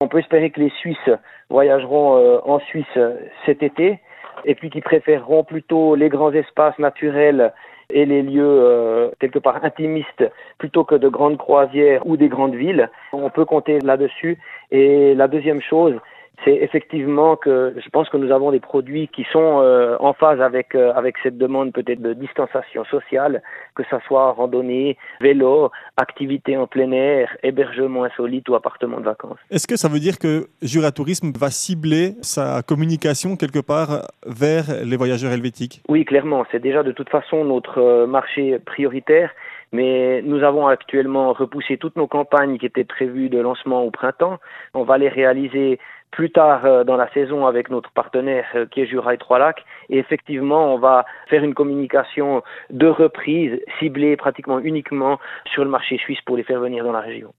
On peut espérer que les Suisses voyageront en Suisse cet été et puis qu'ils préféreront plutôt les grands espaces naturels et les lieux quelque part intimistes plutôt que de grandes croisières ou des grandes villes. On peut compter là-dessus. Et la deuxième chose, c'est effectivement que je pense que nous avons des produits qui sont en phase avec cette demande peut-être de distanciation sociale, que ça soit randonnée, vélo, activité en plein air, hébergement insolite ou appartement de vacances. Est-ce que ça veut dire que Jura Tourisme va cibler sa communication quelque part vers les voyageurs helvétiques? Oui, clairement, c'est déjà de toute façon notre marché prioritaire. Mais nous avons actuellement repoussé toutes nos campagnes qui étaient prévues de lancement au printemps. On va les réaliser plus tard dans la saison avec notre partenaire qui est Jura et Trois-Lacs. Et effectivement, on va faire une communication de reprise ciblée pratiquement uniquement sur le marché suisse pour les faire venir dans la région.